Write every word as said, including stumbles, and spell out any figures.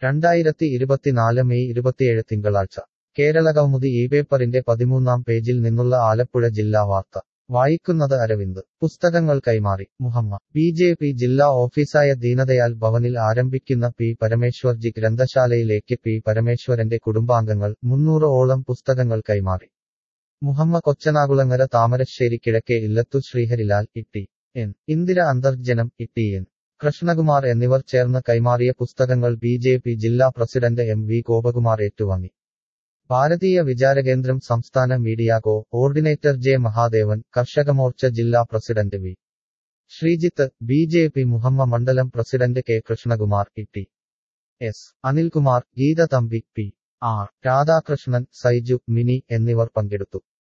രണ്ടായിരത്തി ഇരുപത്തിനാല് മെയ് ഇരുപത്തിയേഴ് തിങ്കളാഴ്ച കേരളകൗമുദി ഈ പേപ്പറിന്റെ പതിമൂന്നാം പേജിൽ നിന്നുള്ള ആലപ്പുഴ ജില്ലാ വാർത്ത വായിക്കുന്നത് അരവിന്ദ് പുസ്തകങ്ങൾ കൈമാറി മുഹമ്മ ബി ജെ പി ജില്ലാ ഓഫീസായ ദീനദയാൽ ഭവനിൽ ആരംഭിക്കുന്ന പി പരമേശ്വർജി ഗ്രന്ഥശാലയിലേക്ക് പി പരമേശ്വരന്റെ കുടുംബാംഗങ്ങൾ മുന്നൂറ് ഓളം പുസ്തകങ്ങൾ കൈമാറി മുഹമ്മ കൊച്ചനാകുളങ്ങര താമരശ്ശേരി കിഴക്കേ ഇല്ലത്തു ശ്രീഹരിലാൽ ഇട്ടി എൻ ഇന്ദിര അന്തർജനം ഇട്ടി എൻ കൃഷ്ണകുമാർ എന്നിവർ ചേർന്ന് കൈമാറിയ പുസ്തകങ്ങൾ ബി ജെ പി ജില്ലാ പ്രസിഡന്റ് എം വി ഗോപകുമാർ ഏറ്റുവാങ്ങി ഭാരതീയ വിചാരകേന്ദ്രം സംസ്ഥാന media coordinator J Mahadevan Karshakamorcha ജില്ലാ president V Sreejith B J P Muhamma മണ്ഡലം president K Krishnakumar Itti S Anilkumar Geetha Thampi P R Radhakrishnan Saiju mini എന്നിവർ പങ്കെടുത്തു